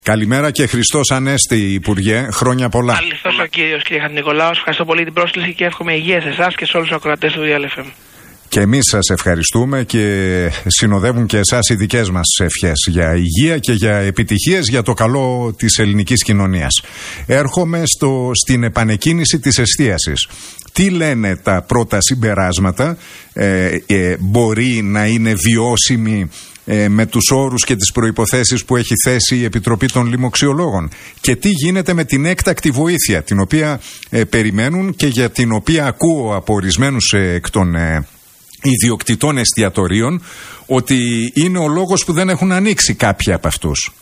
Καλημέρα και Χριστός Ανέστη, Υπουργέ. Χρόνια πολλά. Αληθώς ο κύριος, κύριε Χατζηνικολάου. Ευχαριστώ πολύ την πρόσκληση και εύχομαι υγεία σε εσάς και σε όλους τους ακροατές του Real FM. Και εμείς σας ευχαριστούμε και συνοδεύουν και εσάς οι δικές μας ευχές για υγεία και για επιτυχίες για το καλό της ελληνικής κοινωνίας. Έρχομαι στην επανεκκίνηση της εστίασης. Τι λένε τα πρώτα συμπεράσματα, μπορεί να είναι βιώσιμη με τους όρους και τις προϋποθέσεις που έχει θέσει η Επιτροπή των Λοιμοξιολόγων, και τι γίνεται με την έκτακτη βοήθεια την οποία περιμένουν και για την οποία ακούω από ορισμένους εκ των ιδιοκτητών εστιατορίων ότι είναι ο λόγος που δεν έχουν ανοίξει κάποιοι από αυτούς.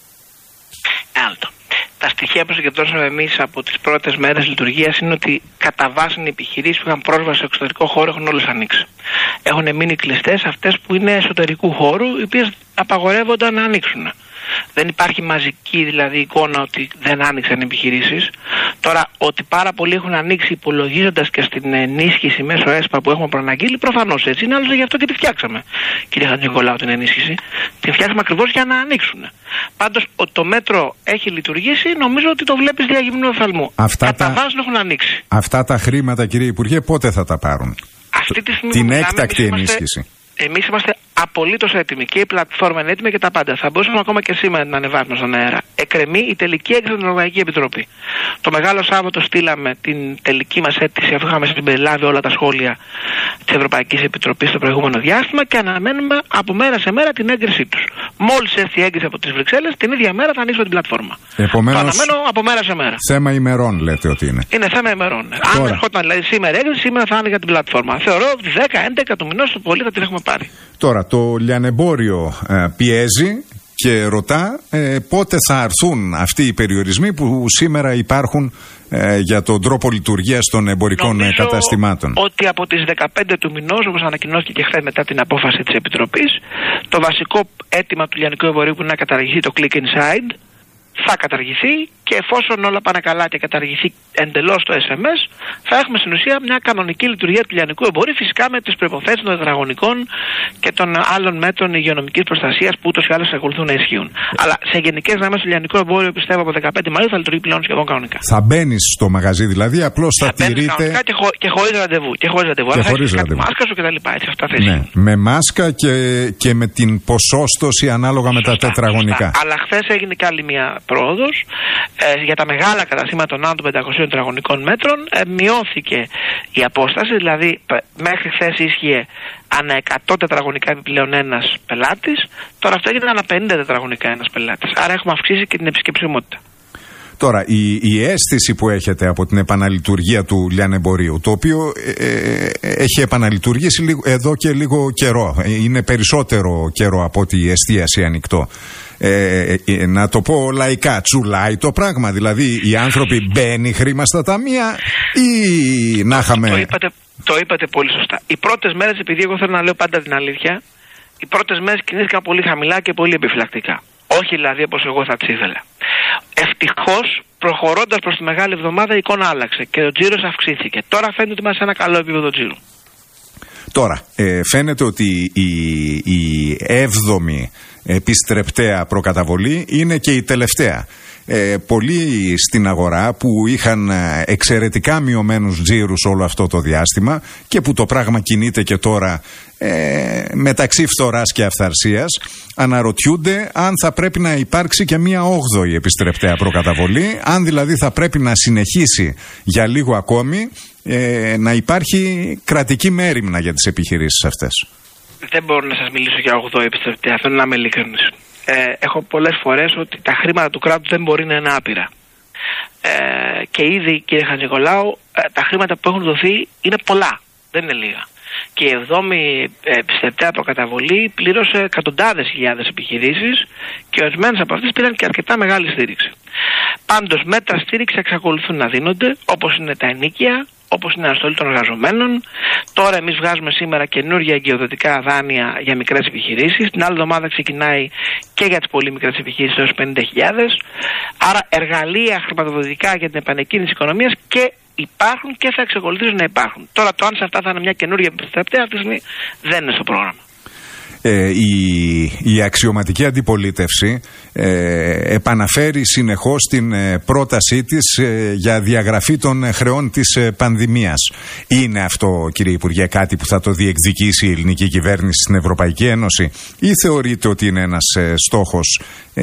Τα στοιχεία που συγκεντρώσαμε εμείς από τις πρώτες μέρες λειτουργίας είναι ότι κατά βάση οι επιχειρήσεις που είχαν πρόσβαση στο εξωτερικό χώρο έχουν όλες ανοίξει. Έχουν μείνει κλειστές αυτές που είναι εσωτερικού χώρου, οι οποίες απαγορεύονταν να ανοίξουν. Δεν υπάρχει μαζική δηλαδή εικόνα ότι δεν άνοιξαν οι επιχειρήσεις. Τώρα, ότι πάρα πολλοί έχουν ανοίξει υπολογίζοντας και στην ενίσχυση μέσω ΕΣΠΑ που έχουμε προαναγγείλει, προφανώς έτσι είναι, άλλωστε γι' αυτό και τη φτιάξαμε, κύριε Χατζηνικολάου, την ενίσχυση. Τη φτιάξαμε ακριβώς για να ανοίξουν. Πάντως, ότι το μέτρο έχει λειτουργήσει, νομίζω ότι το βλέπεις διαγυμνού οφθαλμού. Κατά βάση έχουν ανοίξει. Αυτά τα χρήματα, κύριε Υπουργέ, πότε θα τα πάρουν? Αυτή τη στιγμή την έκτακτη ενίσχυση. Εμείς είμαστε απολύτως έτοιμοι και η πλατφόρμα είναι έτοιμη και τα πάντα. Θα μπορούσαμε ακόμα και σήμερα να ανεβάσουμε στον αέρα. Εκκρεμεί η τελική έκθεση στην Ευρωπαϊκή Επιτροπή. Το Μεγάλο Σάββατο στείλαμε την τελική μας αίτηση, αφού είχαμε συμπεριλάβει όλα τα σχόλια της Ευρωπαϊκής Επιτροπής στο προηγούμενο διάστημα, και αναμένουμε από μέρα σε μέρα την έγκρισή τους. Μόλις έρθει η έγκριση από τις Βρυξέλλες, την ίδια μέρα θα ανοίξουμε την πλατφόρμα. Επομένως, το αναμένω από μέρα σε μέρα. Θέμα ημερών, λέτε ότι είναι. Είναι θέμα ημερών. Αν ερχόταν δηλαδή σήμερα έγκριση, σήμερα θα άνοιγα την πλατφόρμα. Θεωρώ ότι 10-11 του μηνός το πολύ θα την έχουμε πάρει. Τώρα, το λιανεμπόριο πιέζει και ρωτά πότε θα έρθουν αυτοί οι περιορισμοί που σήμερα υπάρχουν για τον τρόπο λειτουργίας των εμπορικών καταστημάτων. Ότι από τις 15 του μηνός, όπως ανακοινώθηκε και χθες μετά την απόφαση της Επιτροπής, το βασικό αίτημα του λιανικού εμπορίου που είναι να καταργηθεί το click inside θα καταργηθεί, και εφόσον όλα πάνε καλά και καταργηθεί εντελώς το SMS, θα έχουμε στην ουσία μια κανονική λειτουργία του λιανικού εμπορίου, φυσικά με τις προϋποθέσεις των τετραγωνικών και των άλλων μέτρων υγειονομικής προστασίας που ούτως ή άλλως εξακολουθούν να ισχύουν. Αλλά σε γενικές γραμμές το λιανικό εμπόριο, πιστεύω, από 15 Μαΐου θα λειτουργεί πλέον σχεδόν κανονικά. Θα μπαίνεις στο μαγαζί δηλαδή, απλώς θα τηρείτε. Και χωρίς ραντεβού. Και χωρίς ραντεβού. Αλλά θα έχεις κάτι μάσκα σου κτλ. Ναι, με μάσκα και με την ποσόστοση ανάλογα με τα τετραγωνικά. Αλλά χθες έγινε και άλλη μια πρόοδος. Για τα μεγάλα καταστήματα των άνω των 500 τετραγωνικών μέτρων μειώθηκε η απόσταση, δηλαδή μέχρι χθες ίσχυε ανά 100 τετραγωνικά επιπλέον ένας πελάτης, τώρα αυτό έγινε ανά 50 τετραγωνικά ένας πελάτης. Άρα έχουμε αυξήσει και την επισκεψιμότητα. Τώρα, η αίσθηση που έχετε από την επαναλειτουργία του λιανεμπορίου, το οποίο έχει επαναλειτουργήσει εδώ και λίγο καιρό, είναι περισσότερο καιρό από ότι η εστίαση ανοιχτό. Να το πω λαϊκά, τσουλάει το πράγμα, δηλαδή οι άνθρωποι μπαίνει χρήμα στα ταμεία ή να είχαμε... Το είπατε πολύ σωστά. Οι πρώτες μέρες, επειδή εγώ θέλω να λέω πάντα την αλήθεια, οι πρώτες μέρες κινήθηκαν πολύ χαμηλά και πολύ επιφυλακτικά. Όχι δηλαδή όπως εγώ θα τις ήθελα. Ευτυχώς, προχωρώντας προς τη Μεγάλη Εβδομάδα, η εικόνα άλλαξε και ο τζίρος αυξήθηκε. Τώρα φαίνεται ότι είμαστε σε ένα καλό επίπεδο τζίρου. Τώρα, φαίνεται ότι η 7η επιστρεπτέα προκαταβολή είναι και η τελευταία. Πολλοί στην αγορά που είχαν εξαιρετικά μειωμένους τζίρους όλο αυτό το διάστημα και που το πράγμα κινείται και τώρα μεταξύ φθοράς και αυθαρσίας, αναρωτιούνται αν θα πρέπει να υπάρξει και μία 8η επιστρεπτέα προκαταβολή, αν δηλαδή θα πρέπει να συνεχίσει για λίγο ακόμη να υπάρχει κρατική μέριμνα για τις επιχειρήσεις αυτές. Δεν μπορώ να σας μιλήσω για 8η επιστρεπτέα, θέλω να είμαι ειλικρινής. Έχω πολλές φορές ότι τα χρήματα του κράτους δεν μπορεί να είναι άπειρα. Και ήδη, κύριε Χατζηνικολάου, τα χρήματα που έχουν δοθεί είναι πολλά, δεν είναι λίγα. Και η 7η επιστρεπτέα προκαταβολή πλήρωσε εκατοντάδες χιλιάδες επιχειρήσεις και ορισμένες από αυτές πήραν και αρκετά μεγάλη στήριξη. Πάντως, μέτρα στήριξη εξακολουθούν να δίνονται, όπως είναι τα ενοίκια, όπως είναι η αναστολή των εργαζομένων. Τώρα εμείς βγάζουμε σήμερα καινούργια εγκυοδοτικά δάνεια για μικρές επιχειρήσεις. Την άλλη εβδομάδα ξεκινάει και για τις πολύ μικρές επιχειρήσεις έως 50.000. Άρα εργαλεία χρηματοδοτικά για την επανεκκίνηση της οικονομίας και υπάρχουν και θα εξακολουθήσουν να υπάρχουν. Τώρα το αν σε αυτά θα είναι μια καινούργια επιστρεπτέα αυτή τη στιγμή δεν είναι στο πρόγραμμα. η αξιωματική αντιπολίτευση επαναφέρει συνεχώς την πρότασή της για διαγραφή των χρεών της πανδημίας. Είναι αυτό, κύριε Υπουργέ, κάτι που θα το διεκδικήσει η ελληνική κυβέρνηση στην Ευρωπαϊκή Ένωση, ή θεωρείτε ότι είναι ένας στόχος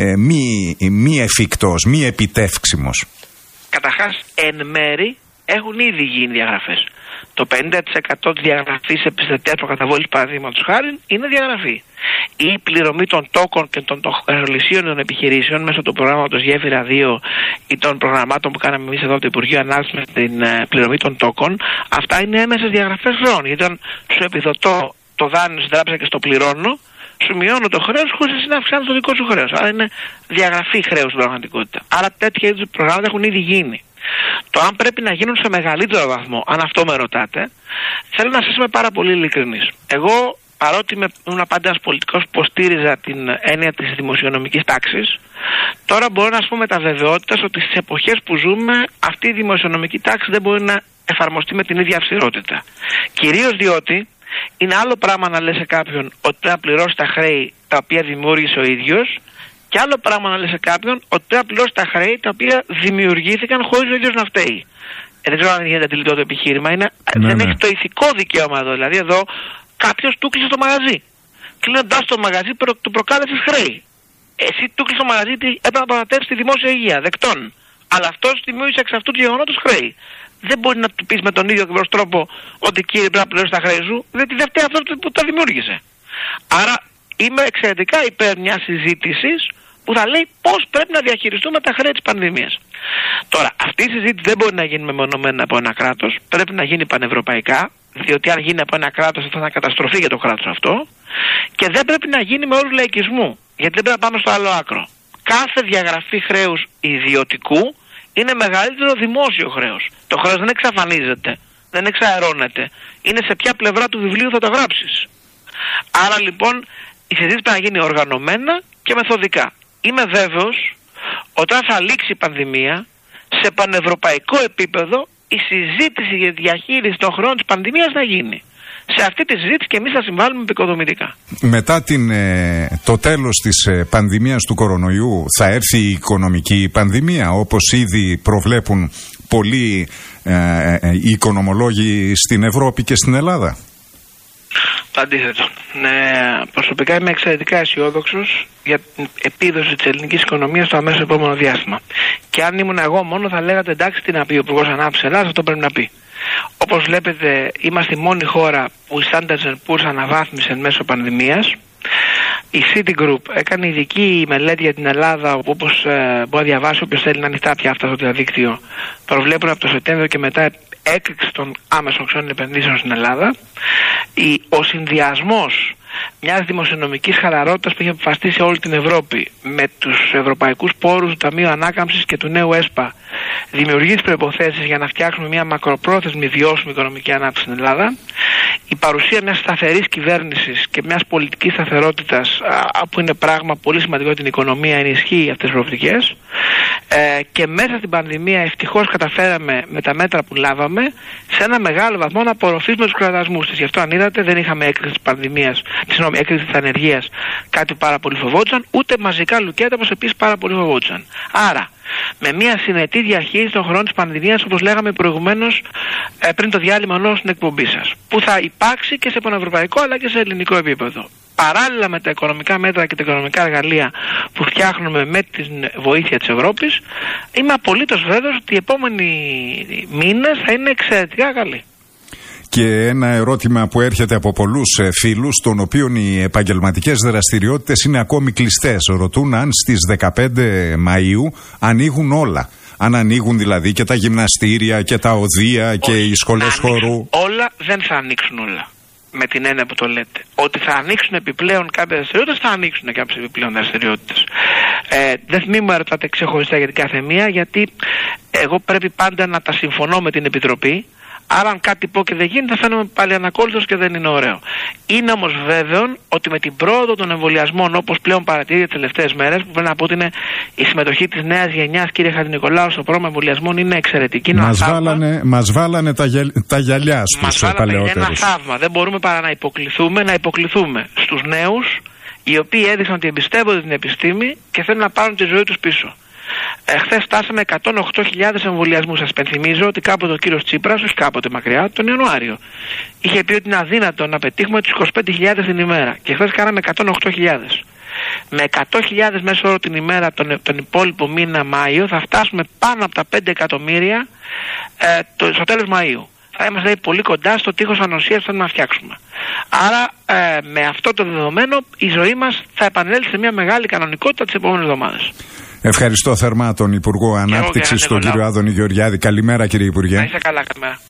μη εφικτός, μη επιτεύξιμος? Καταρχάς, εν μέρη έχουν ήδη γίνει διαγραφές. Το 50% της διαγραφής επιστατείας προκαταβόλης, παραδείγματος χάρη, είναι διαγραφή. Η πληρωμή των τόκων και των εργολησίων των επιχειρήσεων μέσω του προγράμματος Γέφυρα 2 ή των προγραμμάτων που κάναμε εμείς εδώ από το Υπουργείο Ανάπτυξης με την πληρωμή των τόκων, αυτά είναι έμεσες διαγραφές χρεών. Γιατί όταν σου επιδοτώ το δάνειο στην τράπεζα και στο πληρώνω, σου μειώνω το χρέος χωρίς εσύ να αυξάνεις το δικό σου χρέος. Άρα είναι διαγραφή χρέους στην πραγματικότητα. Άρα τέτοια είδους προγράμματα έχουν ήδη γίνει. Το αν πρέπει να γίνουν σε μεγαλύτερο βαθμό, αν αυτό με ρωτάτε, θέλω να σας είμαι πάρα πολύ ειλικρινής. Εγώ, παρότι ήμουν πάντα ένας πολιτικός που υποστήριζα την έννοια της δημοσιονομικής τάξης, τώρα μπορώ να σας πω με τα βεβαιότητας ότι στις εποχές που ζούμε αυτή η δημοσιονομική τάξη δεν μπορεί να εφαρμοστεί με την ίδια αυστηρότητα. Κυρίως διότι είναι άλλο πράγμα να λες σε κάποιον ότι πρέπει να πληρώσει τα χρέη τα οποία δημιούργησε ο ίδιος, και άλλο πράγμα να λες σε κάποιον ότι πρέπει να πληρώσει τα χρέη τα οποία δημιουργήθηκαν χωρίς ο ίδιος να φταίει. Δεν ξέρω αν γίνεται αντιληπτό το επιχείρημα. Δεν έχει το ηθικό δικαίωμα εδώ. Δηλαδή εδώ κάποιος του κλείσε το μαγαζί. Κλείνοντας το μαγαζί του προκάλεσες χρέη. Εσύ του κλείσε το μαγαζί, έπρεπε να προστατεύσεις τη δημόσια υγεία. Δεκτών. Αλλά αυτός δημιούργησε εξ αυτού του γεγονότος χρέη. Δεν μπορεί να του πεις με τον ίδιο ακριβώς τρόπο ότι κύριε πρέπει να πληρώσει τα χρέη σου, διότι δεν φταίει αυτό που τα δημιούργησε. Άρα είμαι εξαιρετικά υπέρ μιας συζήτησης που θα λέει πώς πρέπει να διαχειριστούμε τα χρέη της πανδημίας. Τώρα, αυτή η συζήτηση δεν μπορεί να γίνει μεμονωμένα από ένα κράτος, πρέπει να γίνει πανευρωπαϊκά, διότι αν γίνει από ένα κράτος θα είναι καταστροφή για το κράτος αυτό, και δεν πρέπει να γίνει με όρους λαϊκισμού, γιατί δεν πρέπει να πάμε στο άλλο άκρο. Κάθε διαγραφή χρέους ιδιωτικού είναι μεγαλύτερο δημόσιο χρέος. Το χρέος δεν εξαφανίζεται, δεν εξαερώνεται, είναι σε ποια πλευρά του βιβλίου θα το γράψεις. Άρα λοιπόν η συζήτηση πρέπει να γίνει οργανωμένα και μεθοδικά. Είμαι βέβαιος όταν θα λήξει η πανδημία, σε πανευρωπαϊκό επίπεδο η συζήτηση για τη διαχείριση των χρεών της πανδημίας θα γίνει. Σε αυτή τη συζήτηση και εμείς θα συμβάλλουμε επικοδομητικά. Μετά το τέλος της πανδημίας του κορονοϊού θα έρθει η οικονομική πανδημία, όπως ήδη προβλέπουν πολλοί οι οικονομολόγοι στην Ευρώπη και στην Ελλάδα? Το αντίθετο. Προσωπικά είμαι εξαιρετικά αισιόδοξος για την επίδοση της ελληνικής οικονομίας στο αμέσως επόμενο διάστημα. Και αν ήμουν εγώ μόνο θα λέγατε εντάξει, τι να πει ο Υπουργός Ανάπτυξης Ελλάδας, αυτό πρέπει να πει. Όπως βλέπετε, είμαστε η μόνη χώρα που η Standard & Poor's αναβάθμισε εν μέσω πανδημίας. Η Citigroup έκανε ειδική μελέτη για την Ελλάδα, όπως μπορεί να διαβάσει όποιος θέλει, να ανοιχτά πια αυτά στο διαδίκτυο. Προβλέπουν από το Σεπτέμβριο και μετά έκρηξη των άμεσων ξένων επενδύσεων στην Ελλάδα. Ο συνδυασμός μιας δημοσιονομικής χαλαρότητας που είχε αποφασιστεί σε όλη την Ευρώπη με τους ευρωπαϊκούς πόρους του Ταμείου Ανάκαμψης και του νέου ΕΣΠΑ δημιουργεί τις προϋποθέσεις για να φτιάξουμε μια μακροπρόθεσμη βιώσιμη οικονομική ανάπτυξη στην Ελλάδα. Η παρουσία μιας σταθερής κυβέρνησης και μιας πολιτικής σταθερότητας, που είναι πράγμα πολύ σημαντικό για την οικονομία, ενισχύει αυτές τις προοπτικές. Και μέσα στην πανδημία ευτυχώς καταφέραμε με τα μέτρα που λάβαμε σε ένα μεγάλο βαθμό να απορροφήσουμε τους κραδασμούς της. Γι' αυτό αν είδατε δεν είχαμε έκρηξη της πανδημίας, έκρηξη της ανεργίας, κάτι που πάρα πολύ φοβόντουσαν, ούτε μαζικά λουκέτα όπως επίσης πάρα πολύ φοβόντουσαν. Άρα με μια συνετή διαχείριση των χρονών της πανδημίας, όπως λέγαμε προηγουμένως πριν το διάλειμμα ενός στην εκπομπή σας, που θα υπάρξει και σε πανευρωπαϊκό αλλά και σε ελληνικό επίπεδο. Παράλληλα με τα οικονομικά μέτρα και τα οικονομικά εργαλεία που φτιάχνουμε με την βοήθεια της Ευρώπης, είμαι απολύτως βέβαιος ότι οι επόμενοι μήνες θα είναι εξαιρετικά καλοί. Και ένα ερώτημα που έρχεται από πολλούς φίλους, των οποίων οι επαγγελματικές δραστηριότητες είναι ακόμη κλειστές. Ρωτούν αν στις 15 Μαΐου ανοίγουν όλα. Αν ανοίγουν δηλαδή και τα γυμναστήρια και τα οδεία και οι σχολές χορού. Όλα δεν θα ανοίξουν όλα. Με την έννοια που το λέτε. Ότι θα ανοίξουν επιπλέον κάποιες δραστηριότητες, θα ανοίξουν κάποιες επιπλέον δραστηριότητες. Δεν με ρωτάτε ξεχωριστά για την κάθε μία, γιατί εγώ πρέπει πάντα να τα συμφωνώ με την Επιτροπή. Άρα, αν κάτι πω και δεν γίνει, θα φαίνομαι πάλι ανακόλουθος και δεν είναι ωραίο. Είναι όμως βέβαιο ότι με την πρόοδο των εμβολιασμών, όπως πλέον παρατηρεί τις τελευταίες μέρες, που πρέπει να πω ότι είναι η συμμετοχή της νέας γενιάς, κύριε Χατζηνικολάου, στο πρόγραμμα εμβολιασμών είναι εξαιρετική. Μας βάλανε τα γυαλιά στους παλαιότερους. Είναι ένα θαύμα. Δεν μπορούμε παρά να υποκληθούμε στους νέους, οι οποίοι έδειξαν ότι εμπιστεύονται την επιστήμη και θέλουν να πάρουν τη ζωή τους πίσω. Χθες φτάσαμε 108.000 εμβολιασμούς. Σας πενθυμίζω ότι κάποτε ο κύριος Τσίπρας, όχι κάποτε μακριά, τον Ιανουάριο, είχε πει ότι είναι αδύνατο να πετύχουμε τους 25.000 την ημέρα. Και χθες κάναμε 108.000. Με 100.000 μέσω όρο την ημέρα τον υπόλοιπο μήνα Μάιο θα φτάσουμε πάνω από τα 5 εκατομμύρια στο τέλος Μαΐου. Θα είμαστε πολύ κοντά στο τείχος ανοσίας που θέλουμε να φτιάξουμε. Άρα με αυτό το δεδομένο η ζωή μας θα επανέλθει σε μια μεγάλη κανονικότητα τις επόμενες εβδομάδες. Ευχαριστώ θερμά τον Υπουργό Ανάπτυξης, τον κύριο Άδωνη Γεωργιάδη. Καλημέρα, κύριε Υπουργέ. Να είστε καλά, καλημέρα.